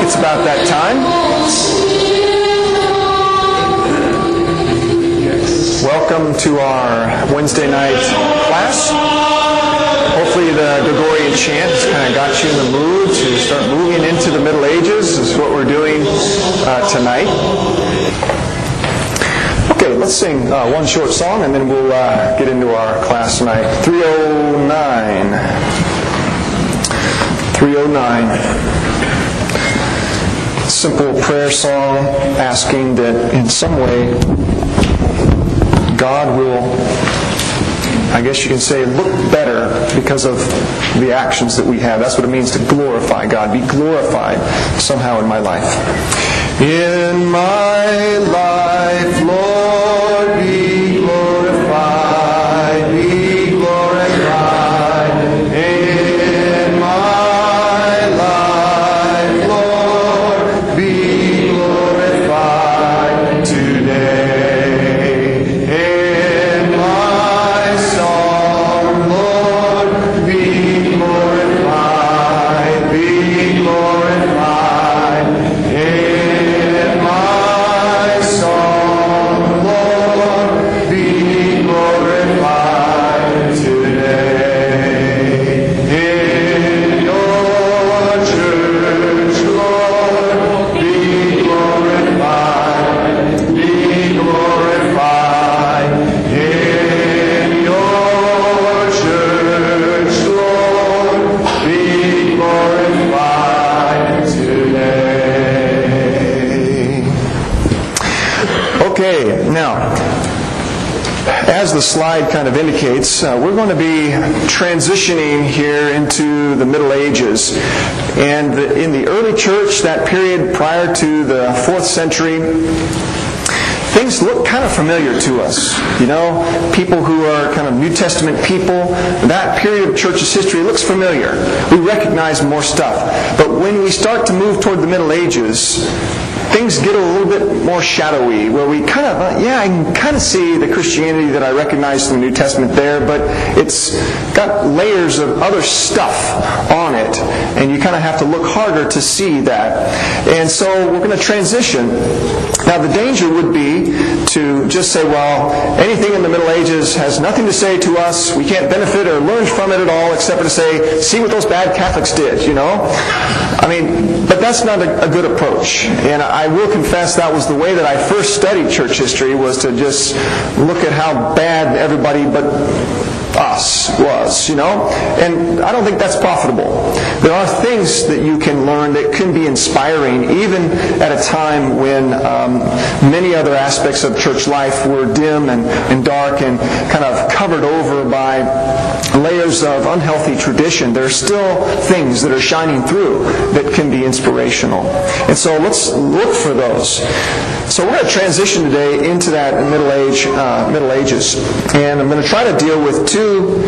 it's about that time. Welcome to our Wednesday night class. Hopefully the Gregorian chant has kind of got you in the mood to start moving into the Middle Ages. This is what we're doing tonight. Okay, let's sing one short song and then we'll get into our class tonight. 309. 309. Simple prayer song asking that in some way God will, I guess you can say, look better because of the actions that we have. That's what it means to glorify God. Be glorified somehow in my life. In my life, Lord, be glorified, be glorified. In my life, Lord, be glorified today. In my song, Lord, be glorified, be glorified. In my song, Lord, be glorified today. In your church, Lord, be glorified, be glorified. In your church, Lord, be glorified today. Okay, now, as the slide kind of indicates, we're going to be transitioning here into the Middle Ages. And in the early church, that period prior to the 4th century, things look kind of familiar to us. You know, people who are kind of New Testament people, that period of church's history looks familiar. We recognize more stuff. But when we start to move toward the Middle Ages, things get a little bit more shadowy, where we kind of, I can kind of see the Christianity that I recognize from the New Testament there, but it's got layers of other stuff on it, and you kind of have to look harder to see that. And so we're going to transition. Now the danger would be to just say, well, anything in the Middle Ages has nothing to say to us, we can't benefit or learn from it at all, except for to say, see what those bad Catholics did, you know? I mean, but that's not a good approach. And I will confess that was the way that I first studied church history, was to just look at how bad everybody but us was, you know? And I don't think that's profitable. There are things that you can learn that can be inspiring, even at a time when many other aspects of church life were dim and dark and kind of covered over by layers of unhealthy tradition. There are still things that are shining through that can be inspirational. And so let's look for those. So we're going to transition today into that Middle Ages. And I'm going to try to deal with two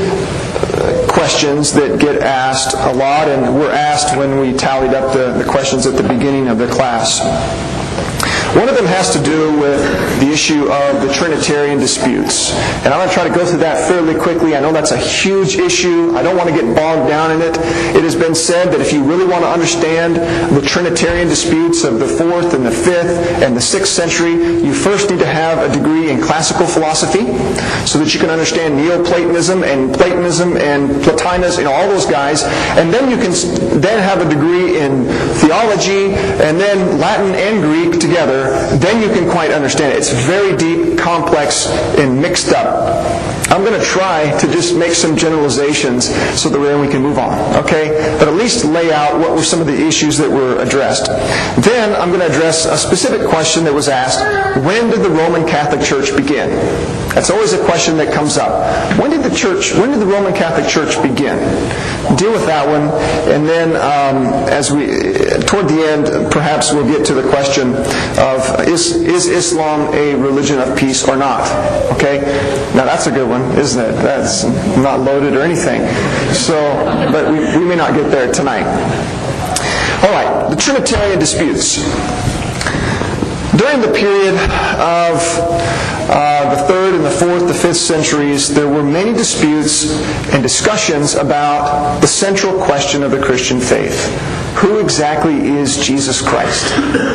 questions that get asked a lot, and were asked when we tallied up the questions at the beginning of the class. One of them has to do with the issue of the Trinitarian disputes. And I'm going to try to go through that fairly quickly. I know that's a huge issue. I don't want to get bogged down in it. It has been said that if you really want to understand the Trinitarian disputes of the 4th and the 5th and the 6th century, you first need to have a degree in classical philosophy so that you can understand Neoplatonism and Platonism and Plotinus and all those guys. And then you can then have a degree in theology and then Latin and Greek together. Then you can quite understand it. It's very deep, complex, and mixed up. I'm going to try to just make some generalizations so that then we can move on, okay? But at least lay out what were some of the issues that were addressed. Then I'm going to address a specific question that was asked: when did the Roman Catholic Church begin? That's always a question that comes up. When did the Roman Catholic Church begin? Deal with that one, and then toward the end, perhaps we'll get to the question of is Islam a religion of peace or not? Okay? Now that's a good one, isn't it? That's not loaded or anything. But we may not get there tonight. All right, the Trinitarian disputes. During the period of the 3rd and the 4th, the 5th centuries, there were many disputes and discussions about the central question of the Christian faith. Who exactly is Jesus Christ?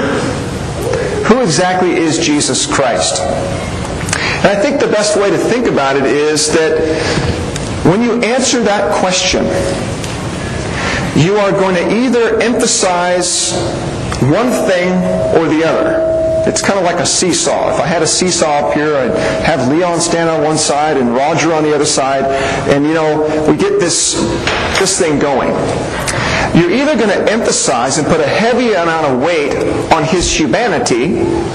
Who exactly is Jesus Christ? And I think the best way to think about it is that when you answer that question, you are going to either emphasize one thing or the other. It's kind of like a seesaw. If I had a seesaw up here, I'd have Leon stand on one side and Roger on the other side, and we get this thing going. You're either going to emphasize and put a heavy amount of weight on his humanity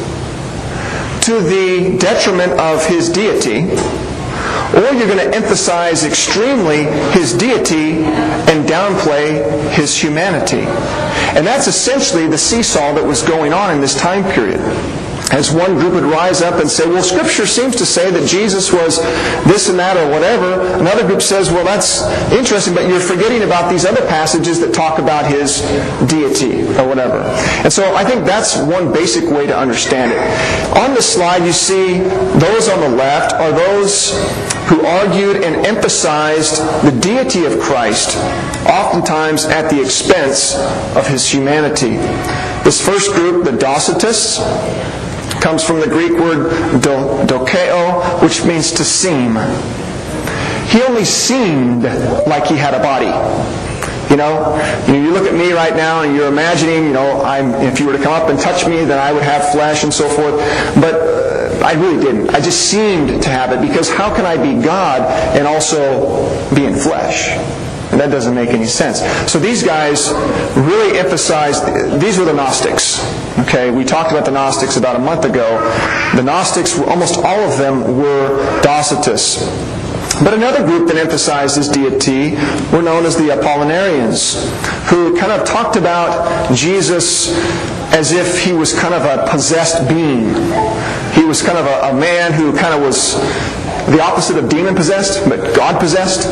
to the detriment of his deity, or you're going to emphasize extremely his deity and downplay his humanity. And that's essentially the seesaw that was going on in this time period. As one group would rise up and say, well, Scripture seems to say that Jesus was this and that or whatever. Another group says, well, that's interesting, but you're forgetting about these other passages that talk about his deity or whatever. And so I think that's one basic way to understand it. On the slide, you see those on the left are those who argued and emphasized the deity of Christ, oftentimes at the expense of his humanity. This first group, the Docetists, comes from the Greek word dokeo, which means to seem. He only seemed like he had a body. You look at me right now and you're imagining, if you were to come up and touch me, then I would have flesh and so forth. But I really didn't. I just seemed to have it, because how can I be God and also be in flesh? And that doesn't make any sense. So these guys really emphasized, these were the Gnostics. Okay, we talked about the Gnostics about a month ago. The Gnostics, almost all of them were Docetists. But another group that emphasized his deity were known as the Apollinarians, who kind of talked about Jesus as if he was kind of a possessed being. He was kind of a man who kind of was the opposite of demon-possessed, but God-possessed.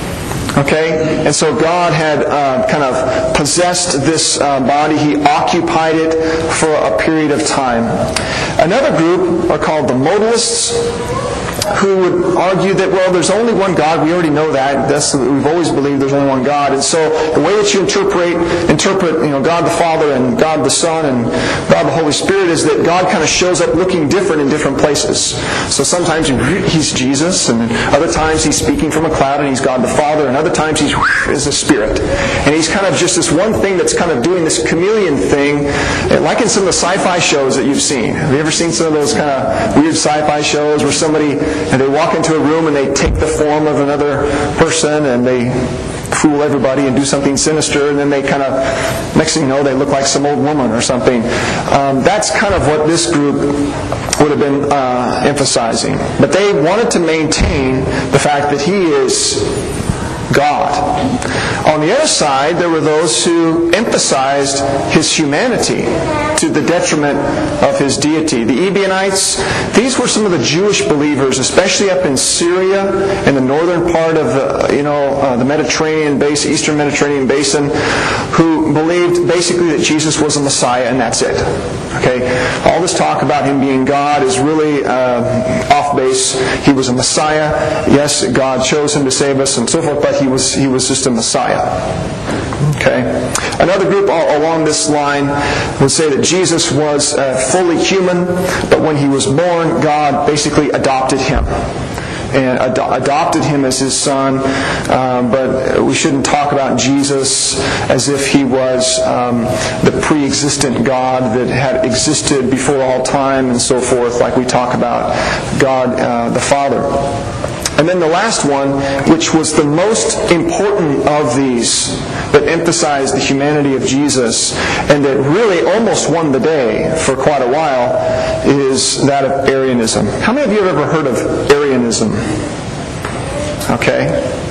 Okay? And so God had kind of possessed this body. He occupied it for a period of time. Another group are called the Modalists, who would argue that, well, there's only one God. We already know that. We've always believed there's only one God. And so the way that you interpret God the Father and God the Son and God the Holy Spirit is that God kind of shows up looking different in different places. So sometimes he's Jesus, and other times he's speaking from a cloud and he's God the Father, and other times he's is a spirit. And he's kind of just this one thing that's kind of doing this chameleon thing, like in some of the sci-fi shows that you've seen. Have you ever seen some of those kind of weird sci-fi shows where somebody, and they walk into a room and they take the form of another person and they fool everybody and do something sinister, and then they kind of, next thing you know, they look like some old woman or something. That's kind of what this group would have been emphasizing. But they wanted to maintain the fact that he is God. On the other side, there were those who emphasized his humanity to the detriment of his deity. The Ebionites, these were some of the Jewish believers, especially up in Syria and the northern part of the Mediterranean basin, Eastern Mediterranean basin, who believed basically that Jesus was a Messiah and that's it. Okay, all this talk about him being God is really off base. He was a Messiah. Yes, God chose him to save us and so forth, but he was just a Messiah. Okay. Another group along this line would say that Jesus was fully human, but when he was born, God basically adopted him. And adopted him as his son, but we shouldn't talk about Jesus as if he was the pre-existent God that had existed before all time and so forth, like we talk about God the Father. And then the last one, which was the most important of these, that emphasized the humanity of Jesus, and that really almost won the day for quite a while, is that of Arianism. How many of you have ever heard of Arianism? Okay.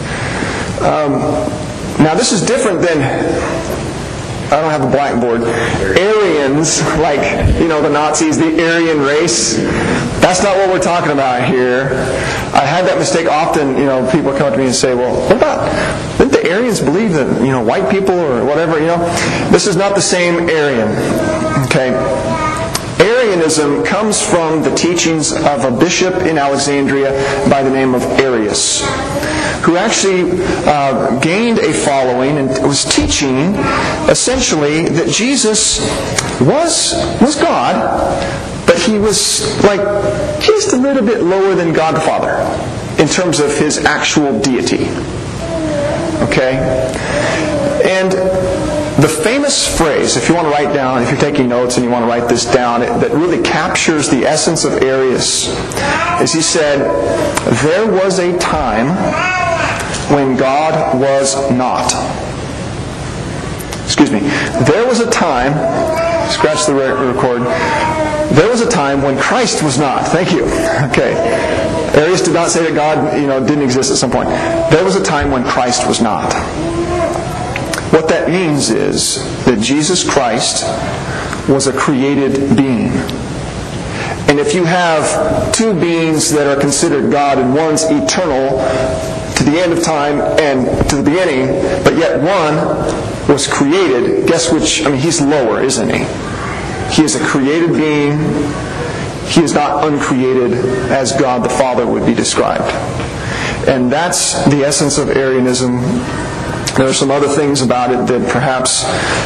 Now this is different than, I don't have a blackboard, Aryans, like, the Nazis, the Aryan race. That's not what we're talking about here. I had that mistake often. People come up to me and say, well, what about, didn't the Aryans believe that, white people or whatever, This is not the same Aryan. Okay. Arianism comes from the teachings of a bishop in Alexandria by the name of Arius, who actually gained a following and was teaching essentially that Jesus was God, but he was just a little bit lower than God the Father in terms of his actual deity. Okay? And the famous phrase, if you want to write down, if you're taking notes and you want to write this down, that really captures the essence of Arius, is he said, "There was a time when God was not." Excuse me. There was a time, scratch the record, there was a time when Christ was not. Thank you. Okay. Arius did not say that God, didn't exist at some point. There was a time when Christ was not. What that means is that Jesus Christ was a created being. And if you have two beings that are considered God and one's eternal to the end of time and to the beginning, but yet one was created, guess which? He's lower, isn't he? He is a created being. He is not uncreated as God the Father would be described. And that's the essence of Arianism. There are some other things about it that perhaps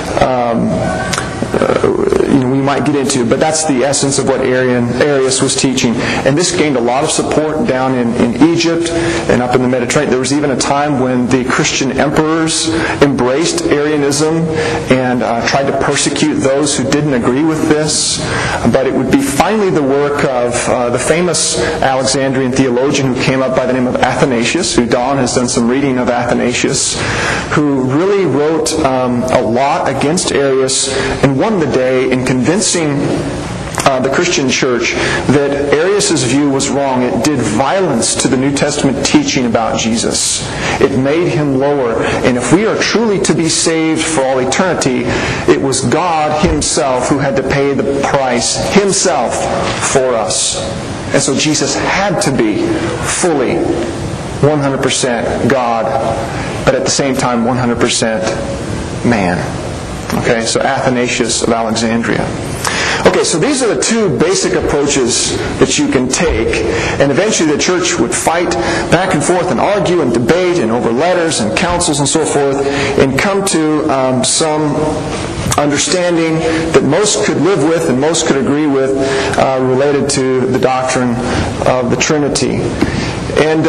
we might get into, but that's the essence of what Arius was teaching. And this gained a lot of support down in Egypt and up in the Mediterranean. There was even a time when the Christian emperors embraced Arianism and tried to persecute those who didn't agree with this. But it would be finally the work of the famous Alexandrian theologian who came up by the name of Athanasius, who Don has done some reading of Athanasius, who really wrote a lot against Arius and won the day in convincing the Christian church that Arius' view was wrong. It did violence to the New Testament teaching about Jesus. It made him lower. And if we are truly to be saved for all eternity, it was God Himself who had to pay the price Himself for us. And so Jesus had to be fully 100% God, but at the same time 100% man. Okay, so Athanasius of Alexandria. Okay, so these are the two basic approaches that you can take, and eventually the church would fight back and forth and argue and debate and over letters and councils and so forth, and come to some understanding that most could live with and most could agree with related to the doctrine of the Trinity. And,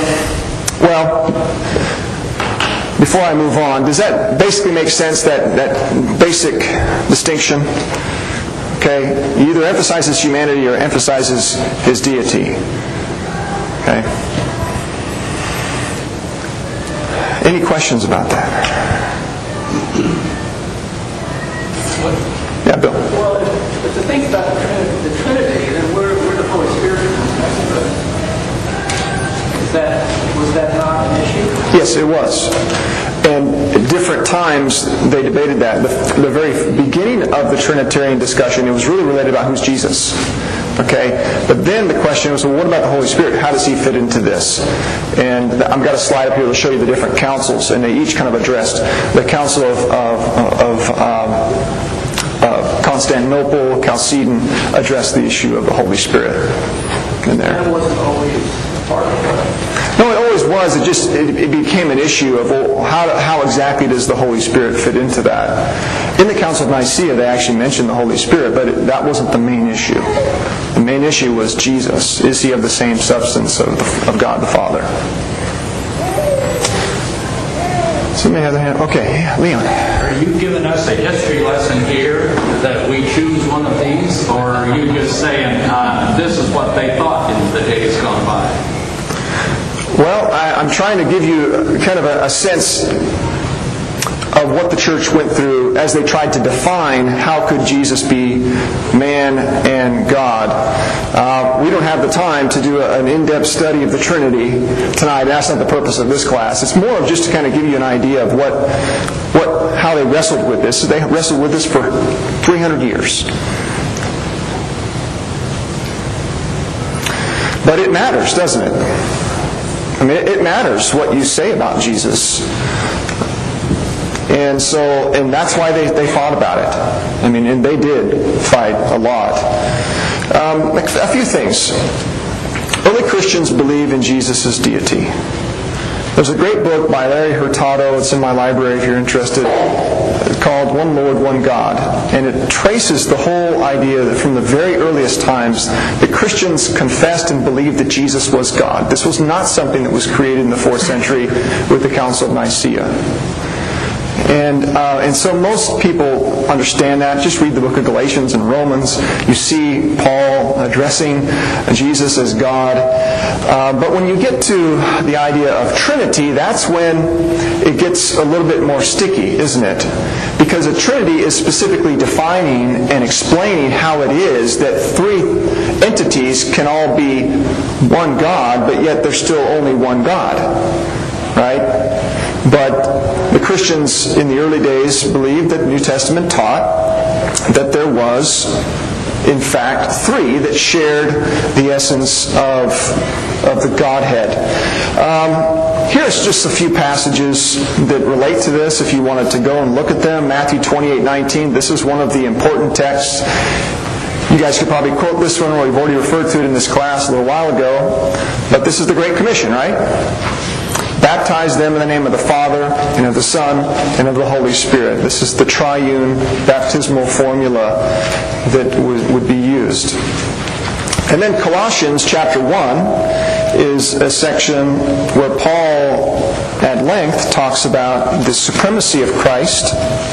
before I move on, does that basically make sense, that basic distinction? Okay, he either emphasizes humanity or emphasizes His deity. Okay. Any questions about that? Yeah, Bill. Well, if to think about the Trinity, then where the Holy Spirit was that not an issue? Yes, it was. And at different times they debated that. The very beginning of the Trinitarian discussion, it was really related about who's Jesus. Okay? But then the question was, well, what about the Holy Spirit? How does He fit into this? And I've got a slide up here that will show you the different councils, and they each kind of addressed the Council of Constantinople, Chalcedon, addressed the issue of the Holy Spirit in there. That wasn't always part of it. No, it always was. It became an issue of, well, how exactly does the Holy Spirit fit into that? In the Council of Nicaea, they actually mentioned the Holy Spirit, but that wasn't the main issue. The main issue was Jesus. Is He of the same substance of God the Father? Somebody has a hand? Okay, yeah, Leon. Are you giving us a history lesson here that we choose one of these, or are you just saying this is what they thought in the days gone by? Well, I'm trying to give you kind of a sense of what the church went through as they tried to define how could Jesus be man and God. We don't have the time to do an in-depth study of the Trinity tonight. That's not the purpose of this class. It's more of just to kind of give you an idea of how they wrestled with this. So they wrestled with this for 300 years. But it matters, doesn't it? I mean, it matters what you say about Jesus. And that's why they fought about it. I mean, and they did fight a lot. A few things. Early Christians believe in Jesus' deity. There's a great book by Larry Hurtado, it's in my library if you're interested, called One Lord, One God. And it traces the whole idea that from the very earliest times, the Christians confessed and believed that Jesus was God. This was not something that was created in the 4th century with the Council of Nicaea. And so most people understand that. Just read the book of Galatians and Romans. You see Paul addressing Jesus as God. But when you get to the idea of Trinity, that's when it gets a little bit more sticky, isn't it? Because a Trinity is specifically defining and explaining how it is that three entities can all be one God, but yet there's still only one God. Right? But the Christians in the early days believed that the New Testament taught that there was, in fact, three that shared the essence of the Godhead. Here's just a few passages that relate to this if you wanted to go and look at them. Matthew 28:19. This is one of the important texts. You guys could probably quote this one, or we've already referred to it in this class a little while ago. But this is the Great Commission, right? Baptize them in the name of the Father, and of the Son, and of the Holy Spirit. This is the triune baptismal formula that would be used. And then Colossians chapter 1 is a section where Paul at length talks about the supremacy of Christ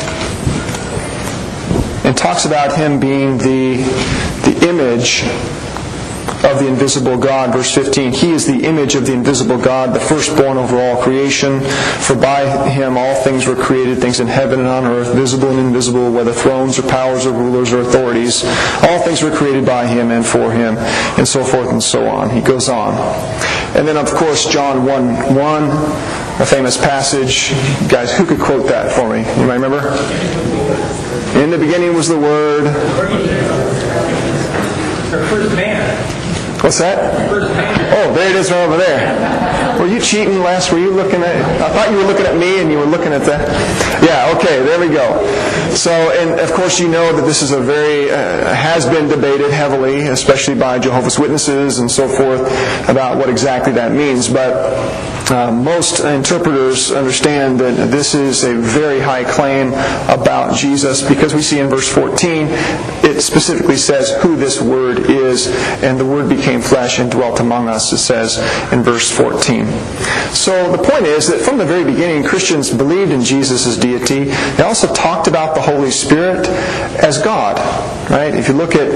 and talks about Him being the image of the invisible God. Verse 15, He is the image of the invisible God, the firstborn over all creation. For by Him all things were created, things in heaven and on earth, visible and invisible, whether thrones or powers or rulers or authorities. All things were created by Him and for Him, and so forth and so on. He goes on. And then, of course, John 1:1, a famous passage. Guys, who could quote that for me? You might remember? In the beginning was the Word. Our first man. What's that? Oh, there it is right over there. Were you cheating, Les? Were you looking at... I thought you were looking at me and you were looking at that. Yeah, okay, there we go. So, and of course you know that this is a very... has been debated heavily, especially by Jehovah's Witnesses and so forth, about what exactly that means. But most interpreters understand that this is a very high claim about Jesus, because we see in verse 14, it specifically says who this Word is, and the Word became flesh and dwelt among us, it says in verse 14. So the point is that from the very beginning, Christians believed in Jesus' deity. They also talked about the Holy Spirit as God. Right? If you look at,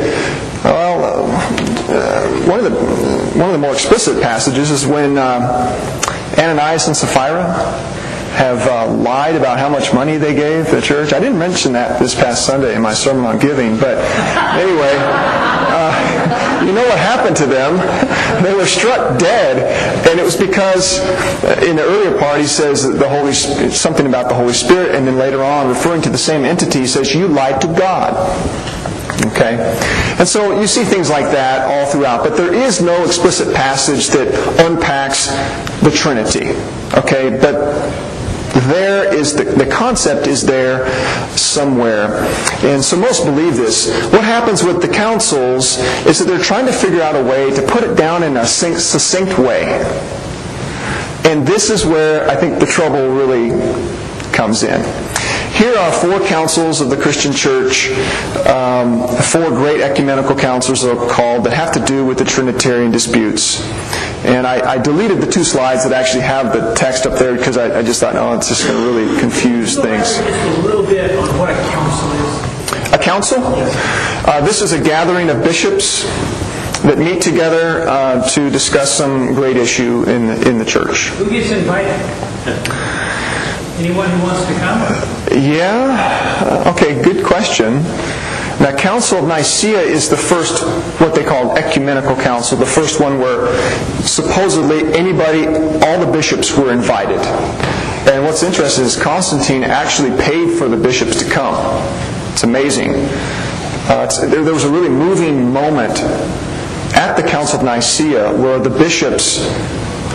one of the more explicit passages is when Ananias and Sapphira have lied about how much money they gave the church. I didn't mention that this past Sunday in my sermon on giving, but anyway, you know what happened to them? They were struck dead, and it was because in the earlier part he says that something about the Holy Spirit, and then later on, referring to the same entity, he says, "You lied to God." Okay? And so you see things like that all throughout, but there is no explicit passage that unpacks the Trinity. Okay? But there is the concept is there somewhere. And so most believe this. What happens with the councils is that they're trying to figure out a way to put it down in a succinct way. And this is where I think the trouble really comes in. Here are 4 councils of the Christian church, 4 great ecumenical councils are called, that have to do with the Trinitarian disputes. And I deleted the 2 slides that actually have the text up there because I just thought, it's just going to really confuse things. Just a little bit on what a council is. A council? This is a gathering of bishops that meet together to discuss some great issue in the church. Who gets invited? Anyone who wants to come? Yeah. Okay, good question. Now, Council of Nicaea is the first, what they call ecumenical council, the first one where supposedly all the bishops were invited. And what's interesting is Constantine actually paid for the bishops to come. It's amazing. There was a really moving moment at the Council of Nicaea where the bishops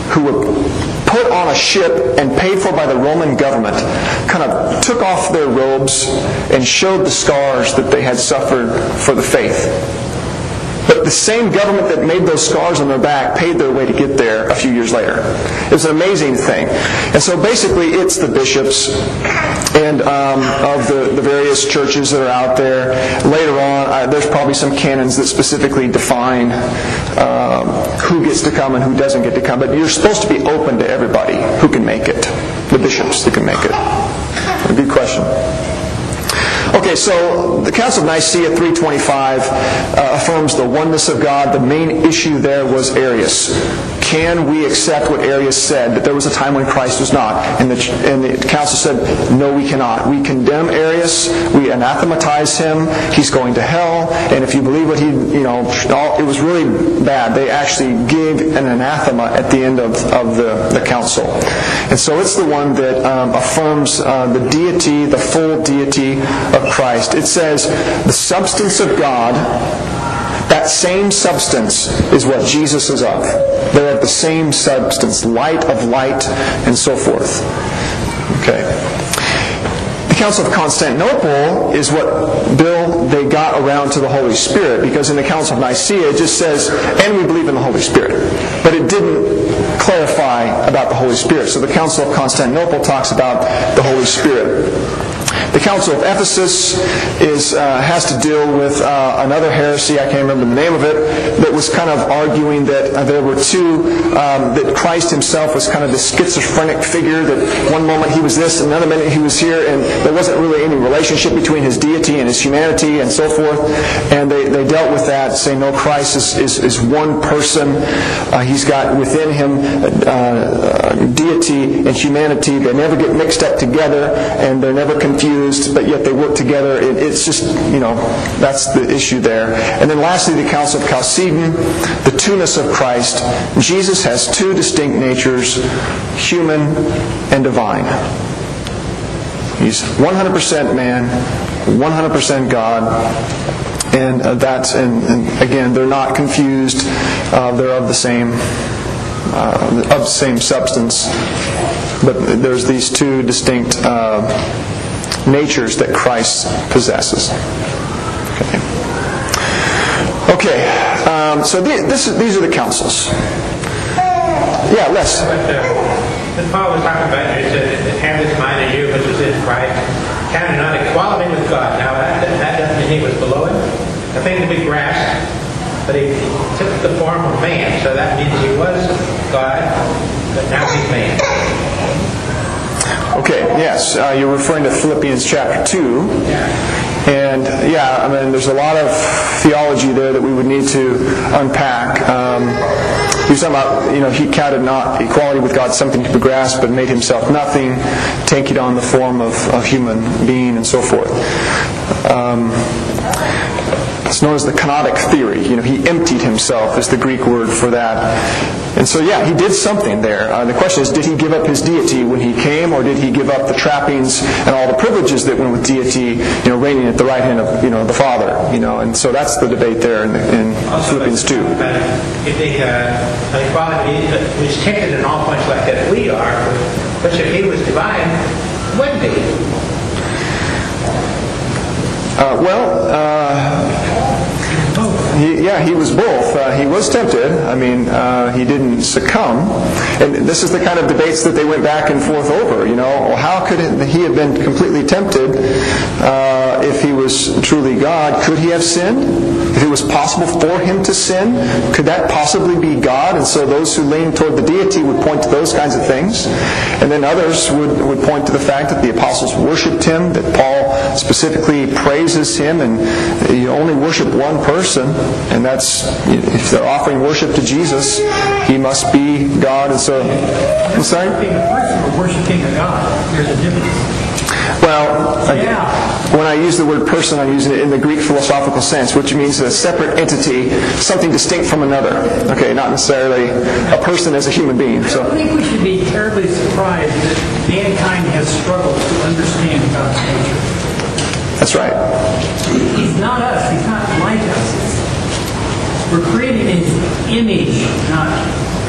who were put on a ship and paid for by the Roman government, kind of took off their robes and showed the scars that they had suffered for the faith. But the same government that made those scars on their back paid their way to get there a few years later. It was an amazing thing. And so basically it's the bishops and of the various churches that are out there. Later on, there's probably some canons that specifically define who gets to come and who doesn't get to come. But you're supposed to be open to everybody who can make it. The bishops that can make it. A good question. Okay, so the Council of Nicaea 325 affirms the oneness of God. The main issue there was Arius. Can we accept what Arius said, that there was a time when Christ was not? And the Council said, no, we cannot. We condemn Arius. We anathematize him. He's going to hell. And if you believe what it was really bad. They actually gave an anathema at the end of the Council. And so it's the one that affirms the deity, the full deity of Christ. It says, the substance of God, that same substance is what Jesus is of. They're of the same substance, light of light, and so forth. Okay. The Council of Constantinople is what they got around to the Holy Spirit, because in the Council of Nicaea it just says, and we believe in the Holy Spirit. But it didn't clarify about the Holy Spirit. So the Council of Constantinople talks about the Holy Spirit. The Council of Ephesus has to deal with another heresy, I can't remember the name of it, that was kind of arguing that there were two, that Christ himself was kind of this schizophrenic figure, that one moment he was this, another minute he was here, and there wasn't really any relationship between his deity and his humanity and so forth. And they dealt with that, saying, no, Christ is one person. He's got within him deity and humanity. They never get mixed up together, and they're never confused, but yet they work together. It's just, that's the issue there. And then lastly, the Council of Chalcedon, the two-ness of Christ. Jesus has two distinct natures, human and divine. He's 100% man, 100% God. And and again, they're not confused. They're of the same substance. But there's these two distinct natures that Christ possesses. Okay. So these are the councils. Yeah, Les. When Paul was talking about, he said, have this mind in you, which was in Christ, counted not equality with God. Now, that doesn't mean he was below him. The thing to be grasped, but he took the form of man. So that means he was God, but now he's man. Okay, yes. You're referring to Philippians chapter 2. And there's a lot of theology there that we would need to unpack. He was talking about, he counted not equality with God something to be grasped, but made himself nothing, taking on the form of human being and so forth. It's known as the kenotic theory. He emptied himself is the Greek word for that. And so, he did something there. The question is, did he give up his deity when he came, or did he give up the trappings and all the privileges that went with deity, reigning at the right hand of, the Father? And so that's the debate there in Philippians 2. If the equality was tempted in all points like that we are, but if he was divine, wouldn't he? He was both. He was tempted. He didn't succumb. And this is the kind of debates that they went back and forth over. How could he have been completely tempted if he was truly God? Could he have sinned? If it was possible for him to sin, could that possibly be God? And so those who lean toward the deity would point to those kinds of things. And then others would point to the fact that the apostles worshipped him, that Paul specifically praises him, and you only worship one person, and that's, if they're offering worship to Jesus, he must be God. And so, I'm sorry? Worshiping a person or worshiping a God, there's a difference. Well, when I use the word person, I'm using it in the Greek philosophical sense, which means a separate entity, something distinct from another. Okay, not necessarily a person as a human being. I don't think we should be terribly surprised that mankind has struggled to understand God's nature. That's right. He's not us. He's not like us. We're created in His image, not in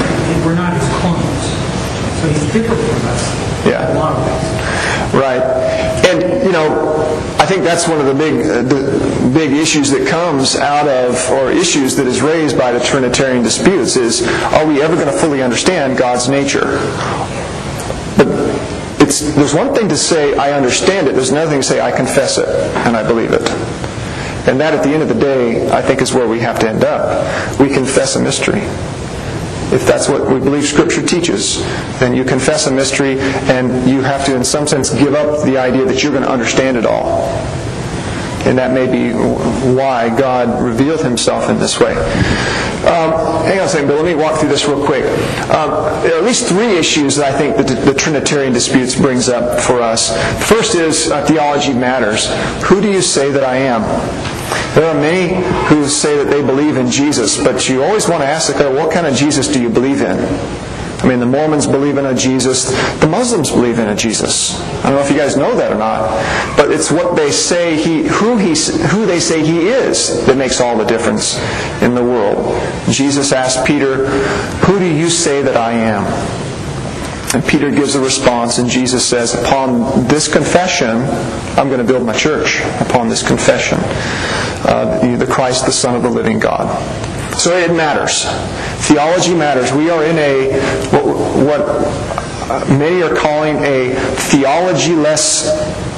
we're not his clones. So he's different from us in a lot of ways. Right. And, I think that's one of the big issues that comes out of, or issues that is raised by the Trinitarian disputes is, are we ever going to fully understand God's nature? But there's one thing to say, I understand it. There's another thing to say, I confess it, and I believe it. And that, at the end of the day, I think is where we have to end up. We confess a mystery. If that's what we believe Scripture teaches, then you confess a mystery, and you have to, in some sense, give up the idea that you're going to understand it all. And that may be why God revealed Himself in this way. Hang on a second, Bill. Let me walk through this real quick. There are at least three issues that I think that the Trinitarian disputes brings up for us. First is theology matters. Who do you say that I am? There are many who say that they believe in Jesus, but you always want to ask, what kind of Jesus do you believe in? I mean, the Mormons believe in a Jesus. The Muslims believe in a Jesus. I don't know if you guys know that or not, but it's what they say who they say He is that makes all the difference in the world. Jesus asked Peter, "Who do you say that I am?" And Peter gives a response, and Jesus says, "Upon this confession, I'm going to build my church. Upon this confession, the Christ, the Son of the living God." So it matters. Theology matters. We are in what many are calling a theology-less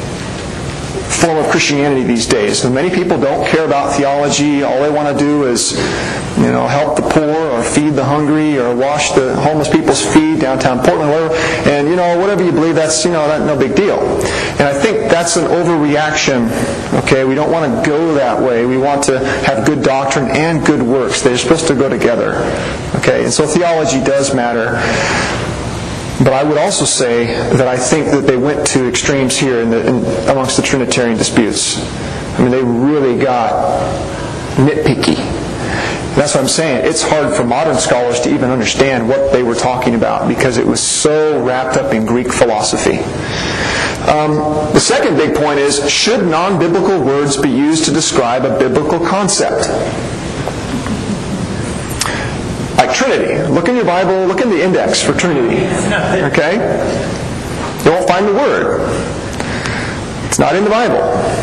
form of Christianity these days. And many people don't care about theology. All they want to do is, help the poor or feed the hungry or wash the homeless people's feet downtown Portland, whatever. And whatever you believe, that's no big deal. And I think that's an overreaction. Okay, we don't want to go that way. We want to have good doctrine and good works. They're supposed to go together. Okay, and so theology does matter. But I would also say that I think that they went to extremes here amongst the Trinitarian disputes. I mean, they really got nitpicky. That's what I'm saying. It's hard for modern scholars to even understand what they were talking about because it was so wrapped up in Greek philosophy. The second big point is, should non-biblical words be used to describe a biblical concept? Like Trinity. Look in your Bible, look in the index for Trinity. Okay? You won't find the word. It's not in the Bible.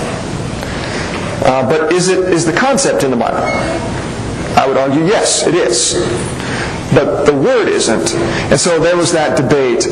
But is the concept in the Bible? I would argue, yes, it is. But the word isn't. And so there was that debate.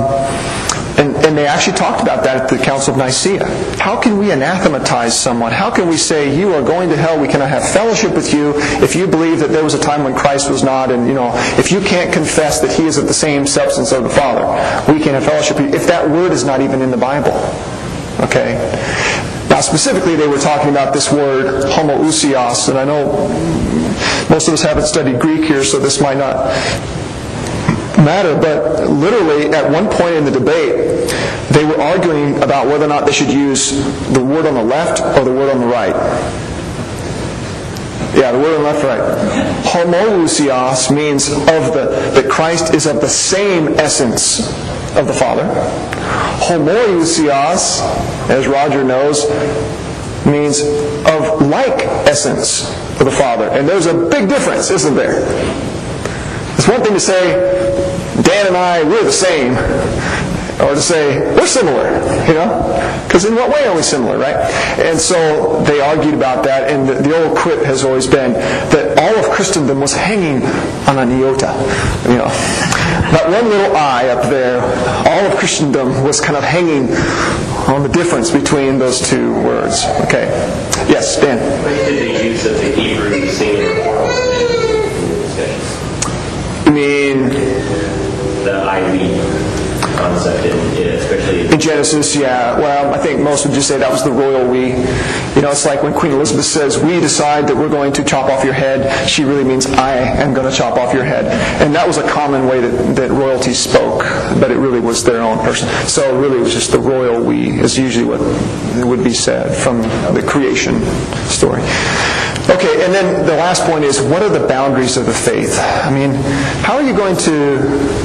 And they actually talked about that at the Council of Nicaea. How can we anathematize someone? How can we say, you are going to hell, we cannot have fellowship with you if you believe that there was a time when Christ was not, and if you can't confess that He is of the same substance of the Father, we can't have fellowship with you, if that word is not even in the Bible. Okay? Now specifically they were talking about this word, homoousios, and I know most of us haven't studied Greek here, so this might not matter, but literally at one point in the debate they were arguing about whether or not they should use the word on the left or the word on the right. Yeah, the word on the left or right. Homoousios means that Christ is of the same essence of the Father. Homoousios, as Roger knows, means of like essence of the Father. And there's a big difference, isn't there? It's one thing to say, Dan and I, we're the same. Or to say, we're similar, Because in what way are we similar, right? And so they argued about that, and the old quip has always been that all of Christendom was hanging on an iota. That one little I up there, all of Christendom was kind of hanging on the difference between those two words. Okay. Yes, Dan? When did the use of the Hebrew singular plural in discussions? You mean The I we concept, especially in Genesis? Yeah. Well, I think most would just say that was the royal we. It's like when Queen Elizabeth says, "We decide that we're going to chop off your head." She really means, "I am going to chop off your head." And that was a common way that royalty spoke, but it really was their own person. So really, it was just the royal we is usually what would be said from the creation story. Okay, and then the last point is, what are the boundaries of the faith? I mean, how are you going to,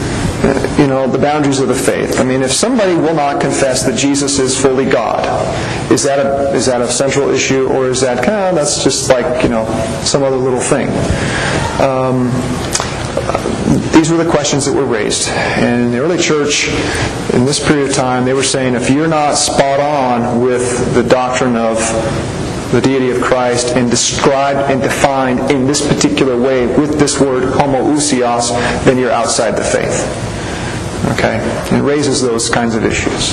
the boundaries of the faith? I mean, if somebody will not confess that Jesus is fully God, is that a central issue, or is that that's just like some other little thing? These these were the questions that were raised. And in the early church, in this period of time, they were saying, if you're not spot on with the doctrine of the deity of Christ and described and defined in this particular way with this word homoousios, then you're outside the faith. Okay? It raises those kinds of issues.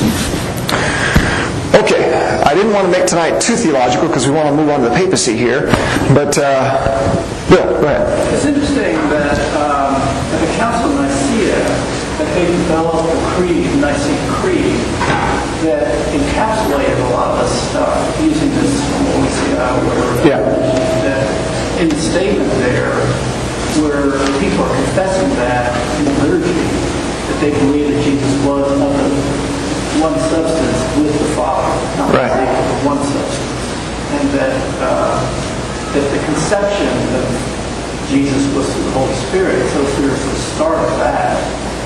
Okay, I didn't want to make tonight too theological because we want to move on to the papacy here. But, Bill, go ahead. It's interesting that at the Council of Nicaea, that they developed a creed, the Nicene Creed, that encapsulated a lot of the stuff using this word. Yeah. That in the statement there, where people are confessing that in the liturgy, that they believe that Jesus was of the one substance with the Father, not right. one substance, and that the conception of Jesus was through the Holy Spirit. So there's the start of that,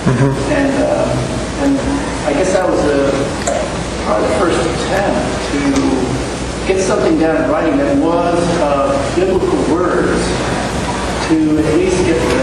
and I guess that was probably the first attempt to get something down in writing that was biblical words to at least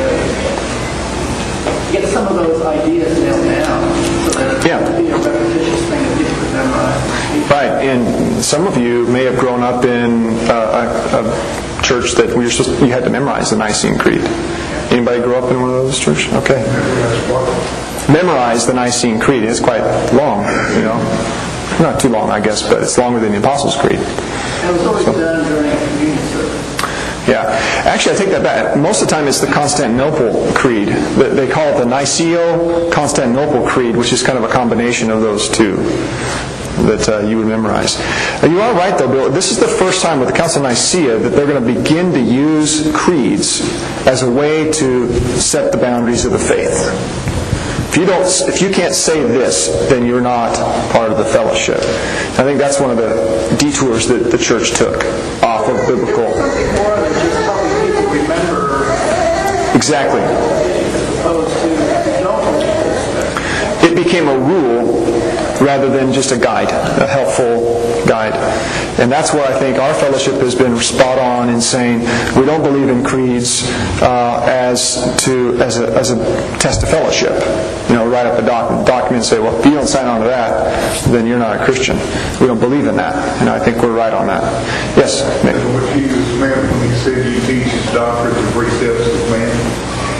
get some of those ideas nailed down. Yeah. Be a repetitious thing that people could memorize. Right, and some of you may have grown up in a church that you had to memorize the Nicene Creed. Anybody grow up in one of those churches? Okay. Memorize the Nicene Creed. It's quite long, you know. Not too long, I guess, but it's longer than the Apostles' Creed. It was always done during a communion service. Yeah. Actually, I take that back. Most of the time it's the Constantinople Creed. They call it the Niceo-Constantinople Creed, which is kind of a combination of those two that you would memorize. You are right, though, Bill. This is the first time with the Council of Nicaea that they're going to begin to use creeds as a way to set the boundaries of the faith. If you can't say this, then you're not part of the fellowship. I think that's one of the detours that the church took off of biblical. Something more than just helping people remember. Exactly. As opposed to don't. It became a rule rather than just a guide, a helpful guide. And that's where I think our fellowship has been spot on in saying we don't believe in creeds as a test of fellowship. You know, write up a document and say, well, if you don't sign on to that, then you're not a Christian. We don't believe in that. And I think we're right on that. Yes, Nick. What Jesus meant when he said you teach his doctrines and precepts of man.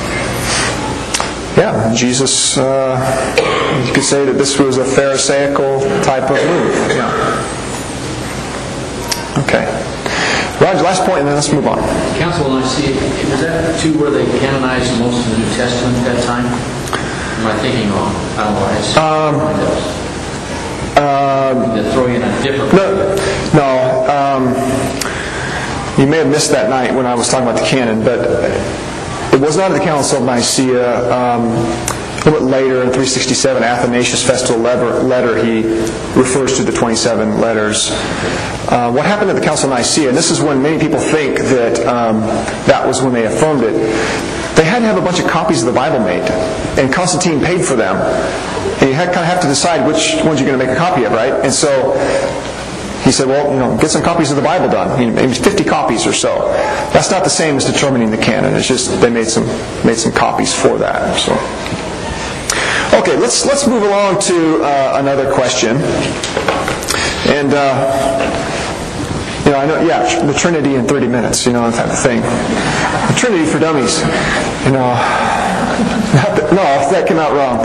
Yeah, Jesus, you could say that this was a Pharisaical type of move. Yeah. Okay. Roger, last point, and then let's move on. Council of Nicaea, was that too where they canonized most of the New Testament at that time? Am I thinking wrong? They throw you in a different you may have missed that night when I was talking about the canon, but it was not at the Council of Nicaea. A little bit later in 367, Athanasius' Festal letter, he refers to the 27 letters. What happened at the Council of Nicaea, and this is when many people think that that was when they affirmed it, they had to have a bunch of copies of the Bible made, and Constantine paid for them. And you kind of have to decide which ones you're going to make a copy of, right? And so he said, well, get some copies of the Bible done. Maybe 50 copies or so. That's not the same as determining the canon. It's just they made some copies for that. So, okay, let's move along to another question. And I know, the Trinity in 30 minutes. That type of thing. The Trinity for Dummies. No, that came out wrong.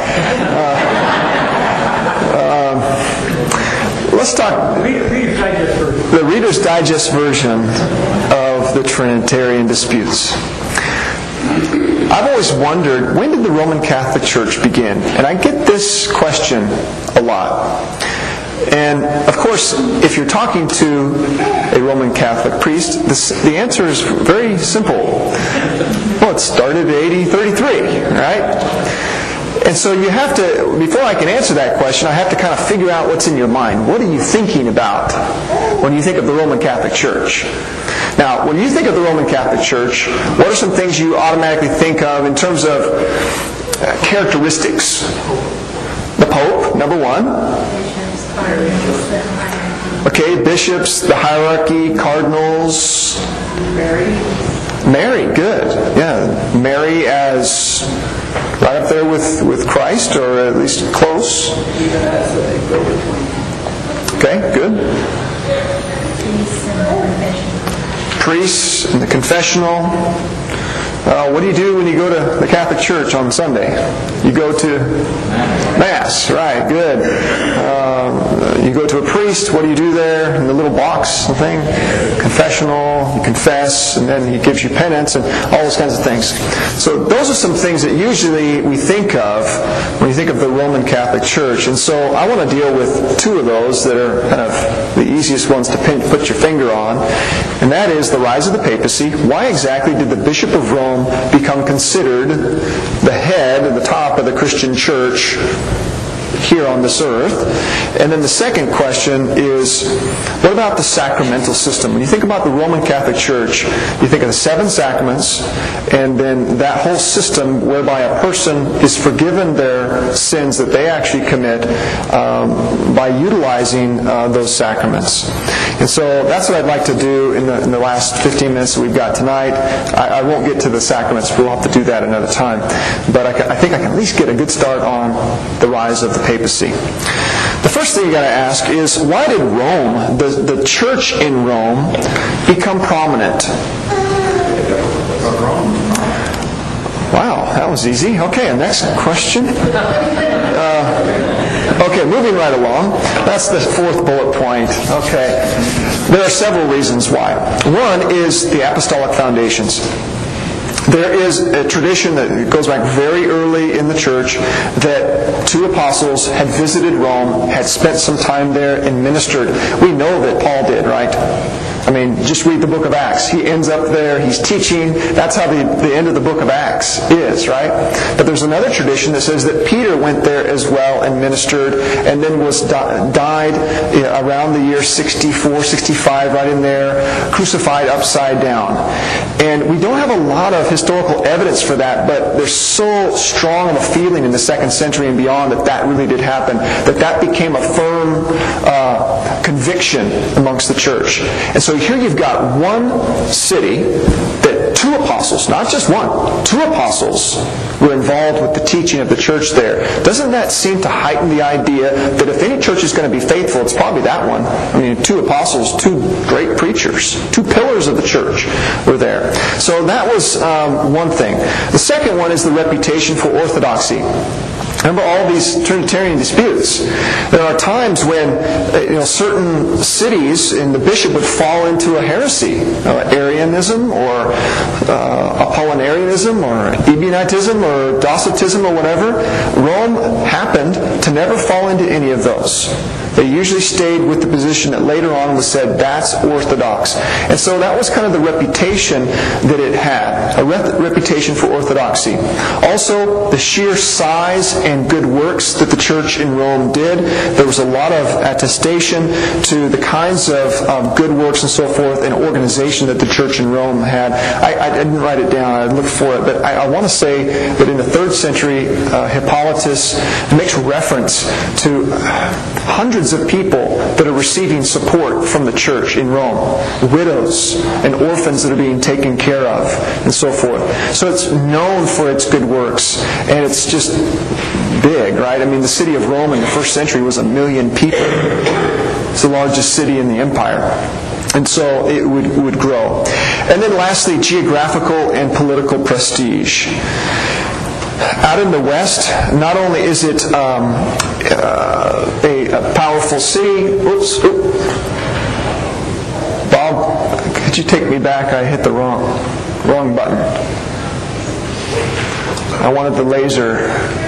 Let's talk the Reader's Digest version of the Trinitarian disputes. I've always wondered, when did the Roman Catholic Church begin? And I get this question a lot. And, of course, if you're talking to a Roman Catholic priest, the answer is very simple. Well, it started in AD 33, right? And so you have to, before I can answer that question, I have to kind of figure out what's in your mind. What are you thinking about when you think of the Roman Catholic Church? Now, when you think of the Roman Catholic Church, what are some things you automatically think of in terms of characteristics? The Pope, number one. Okay, bishops, the hierarchy, cardinals. Mary, good. Yeah, Mary as was right up there with Christ, or at least close. Okay, good. Priests and the confessional. What do you do when you go to the Catholic Church on Sunday? You go to Mass, right, good. You go to a priest, what do you do there in the little box thing? Confessional, you confess, and then he gives you penance and all those kinds of things. So those are some things that usually we think of when you think of the Roman Catholic Church. And so I want to deal with two of those that are kind of the easiest ones to put your finger on. And that is the rise of the papacy. Why exactly did the Bishop of Rome become considered the head and the top of the Christian church here on this earth? And then the second question is, what about the sacramental system? When you think about the Roman Catholic Church, you think of the 7 sacraments, and then that whole system whereby a person is forgiven their sins that they actually commit by utilizing those sacraments. And so that's what I'd like to do in the last 15 minutes that we've got tonight. I won't get to the sacraments. We'll have to do that another time. But I think I can at least get a good start on the rise of the papacy. The first thing you got to ask is, why did Rome, the church in Rome, become prominent? Wow, that was easy. Okay, next question. Okay, moving right along. That's the 4th bullet point. Okay. There are several reasons why. One is the apostolic foundations. There is a tradition that goes back very early in the church that 2 apostles had visited Rome, had spent some time there and ministered. We know that Paul did, right? I mean, just read the book of Acts. He ends up there, he's teaching. That's how the end of the book of Acts is, right? But there's another tradition that says that Peter went there as well and ministered, and then died around the year 64, 65, right in there, crucified upside down. And we don't have a lot of historical evidence for that, but there's so strong of a feeling in the 2nd century and beyond that really did happen, that became a firm conviction amongst the church. And so here you've got one city that 2 apostles, not just one, 2 apostles were involved with the teaching of the church there. Doesn't that seem to heighten the idea that if any church is going to be faithful, it's probably that one? I mean, 2 apostles, 2 great preachers, 2 pillars of the church were there. So that was one thing. The second one is the reputation for orthodoxy. Remember all these Trinitarian disputes. There are times when certain cities and the bishop would fall into a heresy, Arianism or Apollinarianism or Ebionitism or Docetism or whatever. Rome happened to never fall into any of those. They usually stayed with the position that later on was said, that's orthodox. And so that was kind of the reputation that it had, a reputation for orthodoxy. Also, the sheer size and good works that the church in Rome did. There was a lot of attestation to the kinds of good works and so forth and organization that the church in Rome had. I didn't write it down, I looked for it, but I want to say that in the 3rd century, Hippolytus makes reference to hundreds of people that are receiving support from the church in Rome. Widows and orphans that are being taken care of and so forth. So it's known for its good works, and it's just big, right? I mean, the city of Rome in the 1st century was 1 million people. It's the largest city in the empire. And so it would grow. And then lastly, geographical and political prestige. Out in the west, not only is it a powerful city. Bob, could you take me back? I hit the wrong button. I wanted the laser.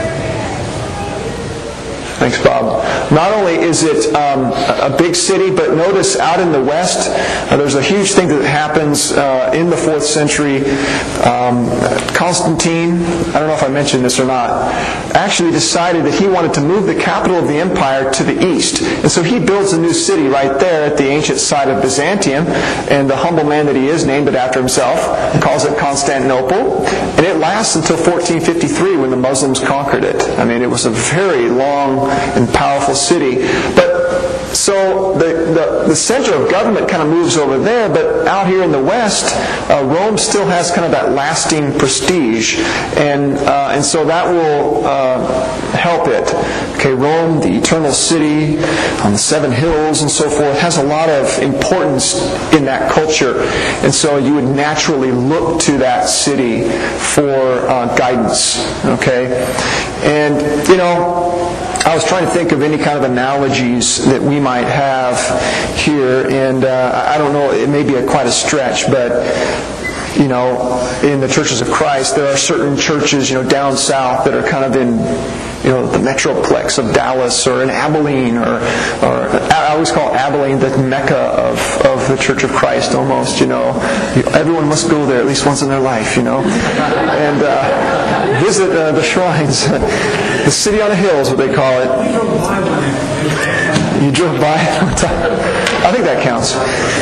Thanks, Bob. Not only is it a big city, but notice out in the west, there's a huge thing that happens in the 4th century. Constantine, I don't know if I mentioned this or not, actually decided that he wanted to move the capital of the empire to the east. And so he builds a new city right there at the ancient site of Byzantium, and the humble man that he is named it after himself, calls it Constantinople. And it lasts until 1453 when the Muslims conquered it. I mean, it was a very long and powerful city. But So the center of government kind of moves over there, but out here in the West, Rome still has kind of that lasting prestige, and so that will help it. Okay, Rome, the eternal city on the 7 hills and so forth, has a lot of importance in that culture, and so you would naturally look to that city for guidance. Okay, and I was trying to think of any kind of analogies that we might have here, and I don't know, it may be quite a stretch, but in the churches of Christ, there are certain churches, down south that are kind of in, the metroplex of Dallas or in Abilene, or I always call Abilene the Mecca of the Church of Christ almost, Everyone must go there at least once in their life, and visit the shrines. The city on a hill is what they call it. You drove by? I think that counts.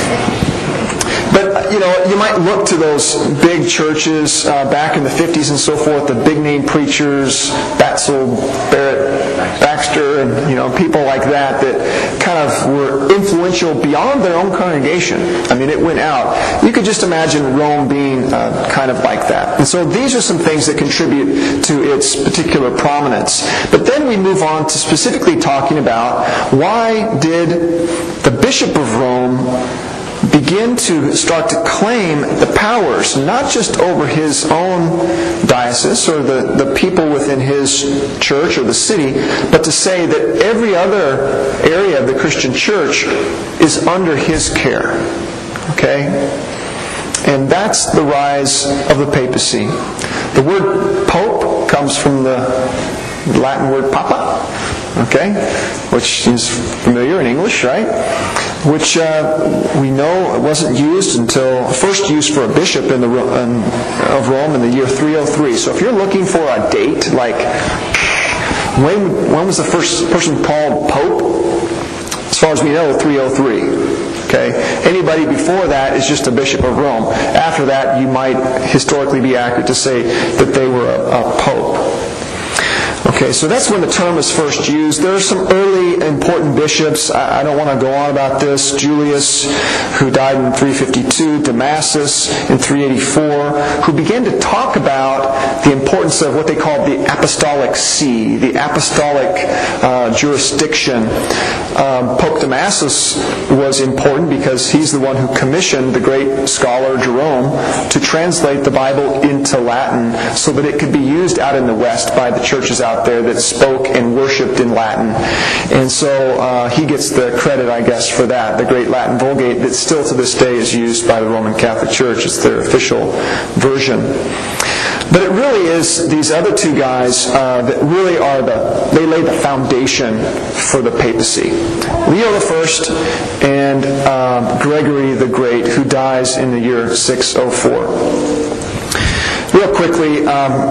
But, you might look to those big churches back in the 50s and so forth, the big-name preachers, Batzel, Barrett, Baxter, and, people like that kind of were influential beyond their own congregation. I mean, it went out. You could just imagine Rome being kind of like that. And so these are some things that contribute to its particular prominence. But then we move on to specifically talking about why did the Bishop of Rome begin to start to claim the powers, not just over his own diocese or the people within his church or the city, but to say that every other area of the Christian church is under his care. Okay? And that's the rise of the papacy. The word pope comes from the Latin word papa, okay, which is familiar in English, right? Which we know wasn't used until first used for a bishop of Rome in the year 303. So if you're looking for a date, like when was the first person called pope? As far as we know, 303. Okay, anybody before that is just a bishop of Rome. After that, you might historically be accurate to say that they were a pope. Okay, so that's when the term is first used. There are some early important bishops. I don't want to go on about this. Julius, who died in 352, Damasus in 384, who began to talk about the importance of what they called the apostolic see, the apostolic jurisdiction. Pope Damasus was important because he's the one who commissioned the great scholar Jerome to translate the Bible into Latin so that it could be used out in the West by the churches out there that spoke and worshipped in Latin. And so he gets the credit, I guess, for that, the great Latin Vulgate that still to this day is used by the Roman Catholic Church. It's their official version. But it really is these other two guys that really they lay the foundation for the papacy. Leo I and Gregory the Great, who dies in the year 604. Real quickly,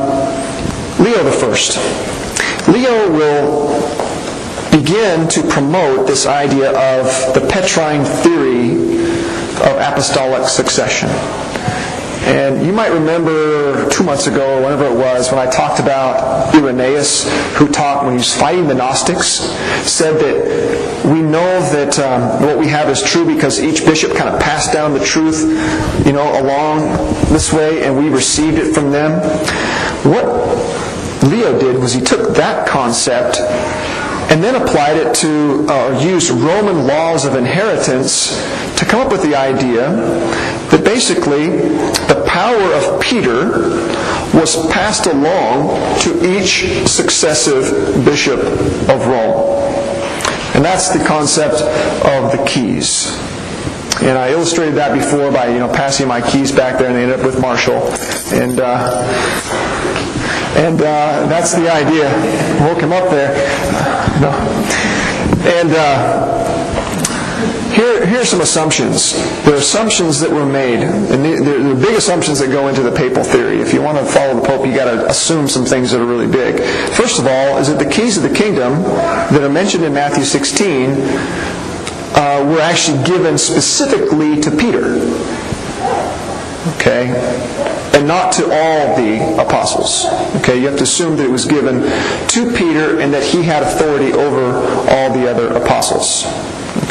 Leo I. Leo will begin to promote this idea of the Petrine theory of apostolic succession. And you might remember 2 months ago, or whenever it was, when I talked about Irenaeus, who taught when he was fighting the Gnostics, said that we know that what we have is true because each bishop kind of passed down the truth, along this way, and we received it from them. What Leo did was he took that concept and then applied it to, used Roman laws of inheritance to come up with the idea that basically the power of Peter was passed along to each successive bishop of Rome. And that's the concept of the keys. And I illustrated that before by, passing my keys back there, and they ended up with Marshall. And that's the idea. Woke him up there. No. And here are some assumptions. There are assumptions that were made. And there are big assumptions that go into the papal theory. If you want to follow the Pope, you've got to assume some things that are really big. First of all, is that the keys of the kingdom that are mentioned in Matthew 16 were actually given specifically to Peter. Okay? And not to all the apostles. Okay, you have to assume that it was given to Peter and that he had authority over all the other apostles.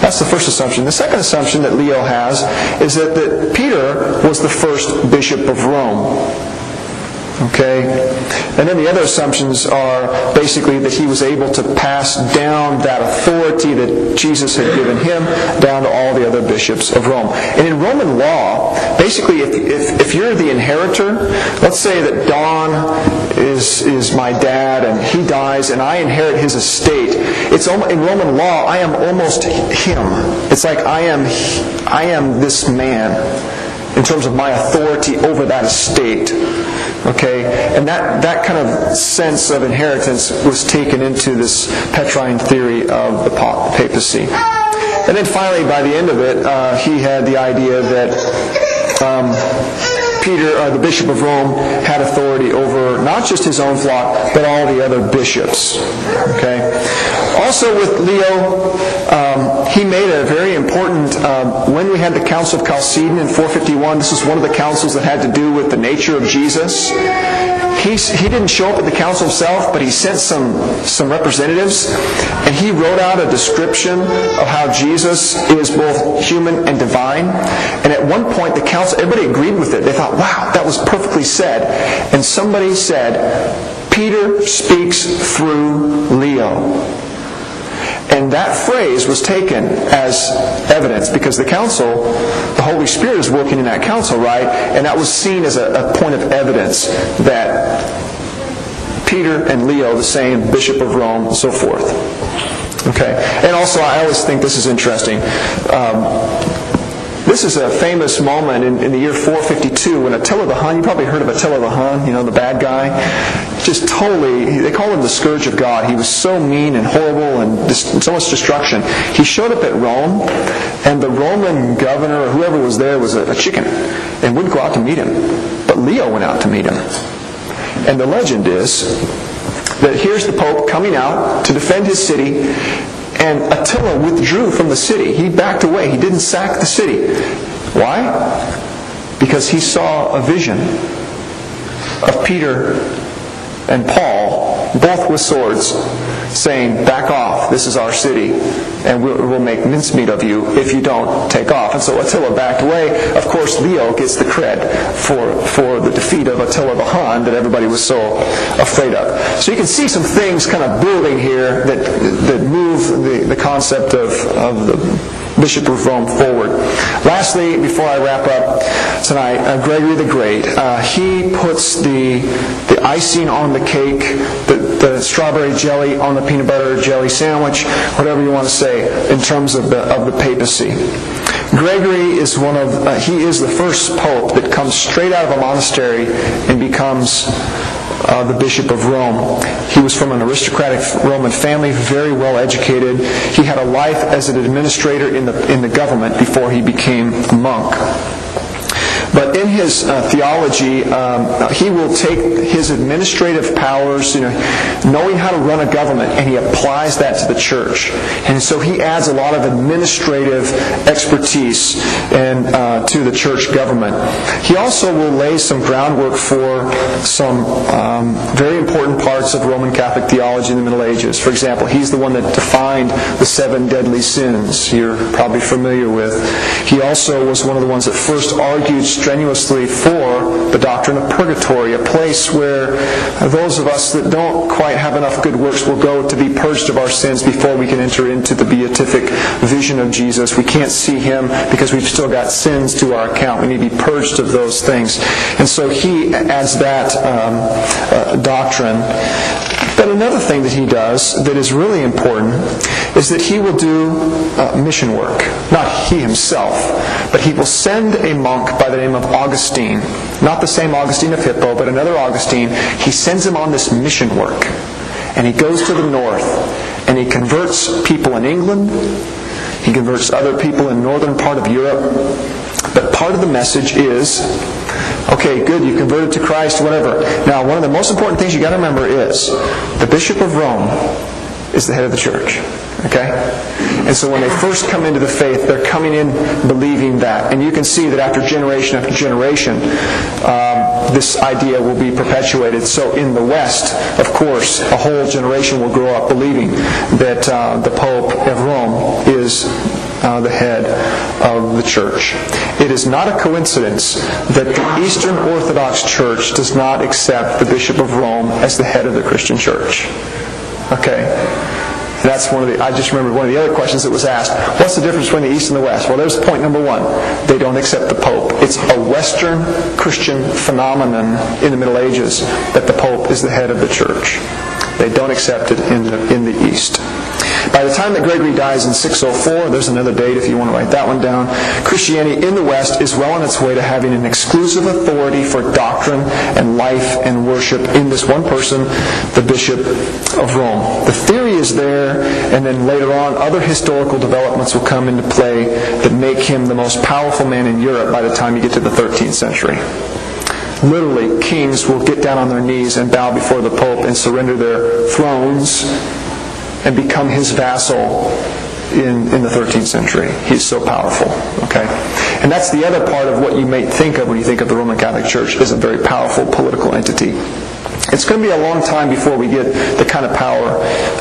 That's the first assumption. The second assumption that Leo has is that Peter was the first bishop of Rome. Okay? And then the other assumptions are basically that he was able to pass down that authority that Jesus had given him down to all the other bishops of Rome. And in Roman law, basically if you're the inheritor, let's say that Don is my dad and he dies and I inherit his estate, in Roman law I am almost him. It's like I am this man in terms of my authority over that estate. Okay? And that kind of sense of inheritance was taken into this Petrine theory of the papacy. And then finally, by the end of it, he had the idea that Peter, the Bishop of Rome, had authority over not just his own flock, but all the other bishops. Okay? Also with Leo, he made a very important, when we had the Council of Chalcedon in 451, this was one of the councils that had to do with the nature of Jesus. He didn't show up at the council himself, but he sent some representatives, and he wrote out a description of how Jesus is both human and divine. And at one point, the council, everybody agreed with it. They thought, wow, that was perfectly said. And somebody said, Peter speaks through Leo. And that phrase was taken as evidence because the council, the Holy Spirit is working in that council, right? And that was seen as a point of evidence that Peter and Leo, the same Bishop of Rome, and so forth. Okay. And also, I always think this is interesting. This is a famous moment in the year 452 when Attila the Hun, you probably heard of Attila the Hun, the bad guy, just totally, they call him the scourge of God. He was so mean and horrible and so much destruction. He showed up at Rome, and the Roman governor or whoever was there was a chicken and wouldn't go out to meet him. But Leo went out to meet him. And the legend is that here's the Pope coming out to defend his city, and Attila withdrew from the city. He backed away. He didn't sack the city. Why? Because he saw a vision of Peter and Paul, both with swords, saying, back off, this is our city, and we'll make mincemeat of you if you don't take off. And so Attila backed away. Of course, Leo gets the cred for the defeat of Attila the Hun that everybody was so afraid of. So you can see some things kind of building here that move the concept of the Bishop of Rome forward. Lastly, before I wrap up tonight, Gregory the Great, he puts the icing on the cake, the strawberry jelly on the peanut butter jelly sandwich, whatever you want to say, in terms of the papacy. Gregory is he is the first pope that comes straight out of a monastery and becomes the Bishop of Rome. He was from an aristocratic Roman family, very well educated. He had a life as an administrator in the government before he became a monk. But in his theology, he will take his administrative powers, knowing how to run a government, and he applies that to the church. And so he adds a lot of administrative expertise to the church government. He also will lay some groundwork for some very important parts of Roman Catholic theology in the Middle Ages. For example, he's the one that defined the 7 deadly sins you're probably familiar with. He also was one of the ones that first argued strenuously for the doctrine of purgatory, a place where those of us that don't quite have enough good works will go to be purged of our sins before we can enter into the beatific vision of Jesus. We can't see Him because we've still got sins to our account. We need to be purged of those things. And so he adds that doctrine. But another thing that he does that is really important is that he will do mission work. Not he himself, but he will send a monk by the name of Augustine. Not the same Augustine of Hippo, but another Augustine. He sends him on this mission work. And he goes to the north, and he converts people in England. He converts other people in northern part of Europe. But part of the message is, okay, good, you converted to Christ, whatever. Now, one of the most important things you got to remember is the Bishop of Rome is the head of the church. Okay? And so when they first come into the faith, they're coming in believing that. And you can see that after generation after generation, this idea will be perpetuated. So in the West, of course, a whole generation will grow up believing that the Pope of Rome is the head of the church. It is not a coincidence that the Eastern Orthodox Church does not accept the Bishop of Rome as the head of the Christian church. Okay. That's I just remembered one of the other questions that was asked. What's the difference between the East and the West? Well, there's point number one. They don't accept the Pope. It's a Western Christian phenomenon in the Middle Ages that the Pope is the head of the church. They don't accept it in the East. By the time that Gregory dies in 604, there's another date if you want to write that one down, Christianity in the West is well on its way to having an exclusive authority for doctrine and life and worship in this one person, the Bishop of Rome. The theory is there, and then later on other historical developments will come into play that make him the most powerful man in Europe by the time you get to the 13th century. Literally, kings will get down on their knees and bow before the Pope and surrender their thrones and become his vassal in the 13th century. He's so powerful. Okay? And that's the other part of what you may think of when you think of the Roman Catholic Church as a very powerful political entity. It's going to be a long time before we get the kind of power,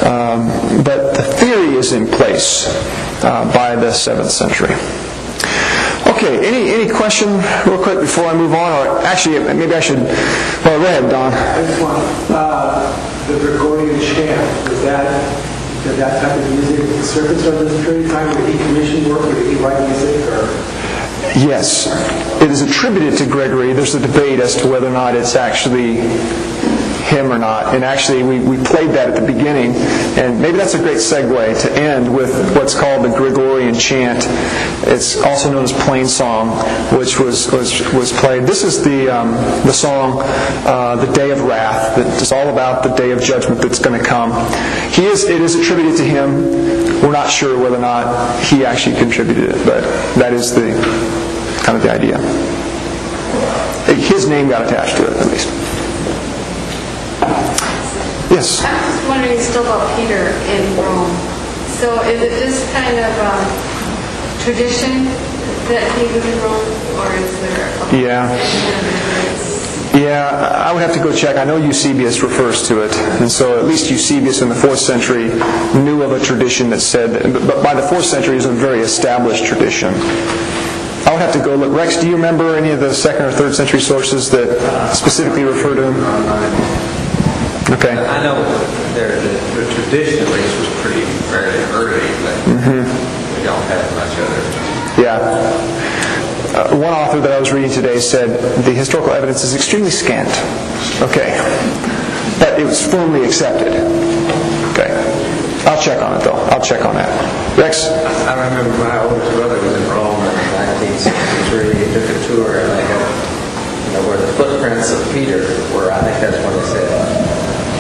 but the theory is in place by the 7th century. Okay, any question real quick before I move on? Or actually, maybe I should... Well, go ahead, Don. I just want the Gregorian chant, did that type of music surface over this period of time? Did he commission work, or did he write music? Yes. It is attributed to Gregory. There's a debate as to whether or not it's actually him or not. And actually, we played that at the beginning. And maybe that's a great segue to end with what's called the Gregorian chant. It's also known as Plain Song, which was played. This is the song, The Day of Wrath, that is all about the day of judgment that's going to come. It is attributed to him. We're not sure whether or not he actually contributed it, but that is the kind of the idea. His name got attached to it, at least. Yes? I was just wondering still about Peter in Rome. So is it just kind of tradition that he was in Rome, or is there Yeah, I would have to go check. I know Eusebius refers to it. And so at least Eusebius in the 4th century knew of a tradition that said, but by the 4th century it was a very established tradition. I would have to go look. Rex, do you remember any of the 2nd or 3rd century sources that specifically refer to him? Okay. I know the tradition at least was pretty very early, but we don't have much of it. Yeah. One author that I was reading today said the historical evidence is extremely scant. Okay. But it was firmly accepted. Okay. I'll check on it, though. I'll check on that. Rex? I remember my oldest brother was in Rome in 1963. He took a tour, and they had, where the footprints of Peter were. I think that's what he said.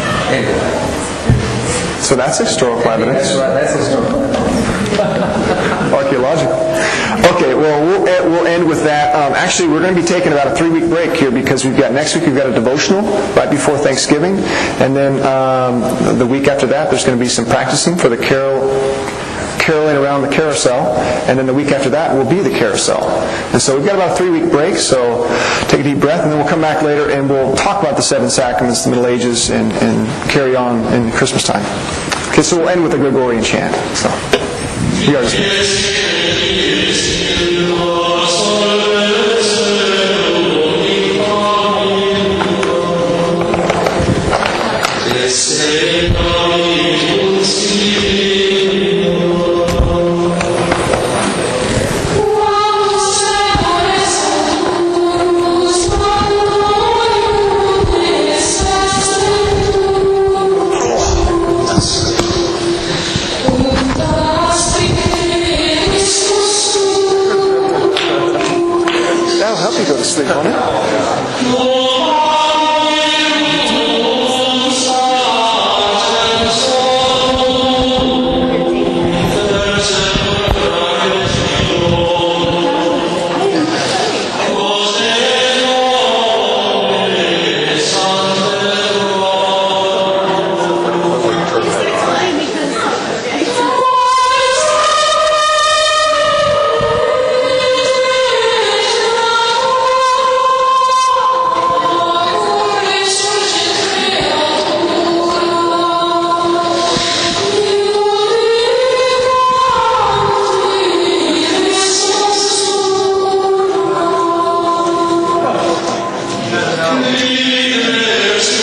Anyway. So that's historical evidence. That's right. That's historical evidence. Archaeological. Okay, well, we'll end with that. Actually, we're going to be taking about a 3-week break here because next week we've got a devotional right before Thanksgiving. And then the week after that, there's going to be some practicing for the caroling around the carousel. And then the week after that will be the carousel. And so we've got about a 3-week break, so take a deep breath, and then we'll come back later and we'll talk about the 7 sacraments, the Middle Ages, and carry on in Christmas time. Okay, so we'll end with the Gregorian chant. So, you guys. leaders